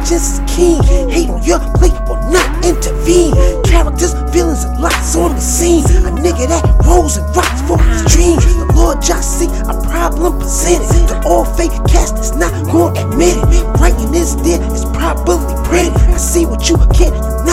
Vengeance is keen. Hate on your plate will not intervene. Characters, feelings, and lots on the scene. A nigga that rolls and rocks for his dreams. The Lord just see a problem presented. The all fake cast is not gonna admit it. Writing is there, it's probably printed. I see what you can't, you